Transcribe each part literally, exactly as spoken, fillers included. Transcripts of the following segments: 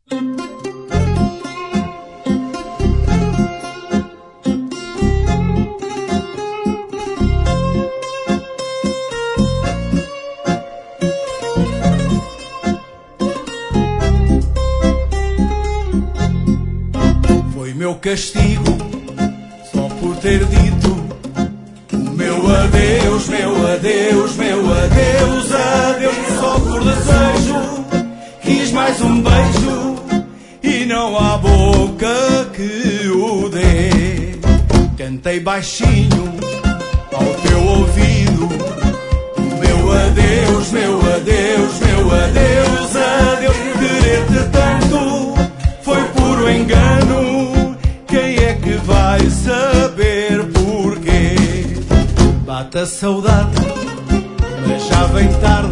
Foi meu castigo só por ter dito o meu adeus, meu adeus, meu adeus, adeus. Só por desejo quis mais um beijo e não há boca que o dê. Cantei baixinho ao teu ouvido o meu adeus, meu adeus, meu adeus, adeus. Querer-te tanto foi puro engano, quem é que vai saber porquê? Bate a saudade, mas já vem tarde.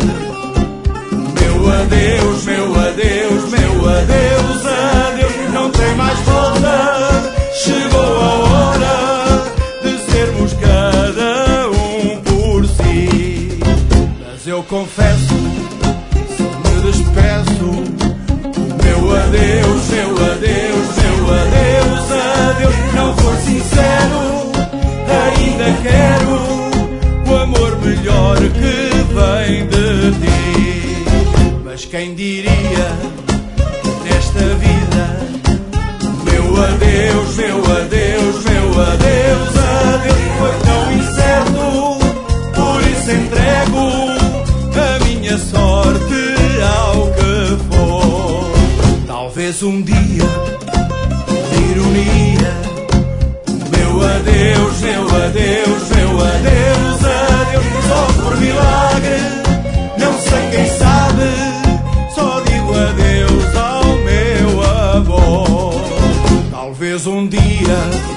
Meu adeus, meu adeus, meu adeus, adeus. Não tem mais volta, chegou a hora de sermos cada um por si. Mas eu confesso, se me despeço, meu adeus, meu adeus, meu adeus, adeus. Não for sincero, ainda quero o amor melhor que vem de ti. Mas quem diria que nesta vida meu adeus, meu adeus, meu adeus, adeus foi tão incerto. Por isso entrego a minha sorte ao que for. Talvez um dia, de ironia, meu adeus, meu adeus, meu adeus, adeus. Só por milagre, não sei quem sabe, só digo adeus ao meu avô. Talvez um dia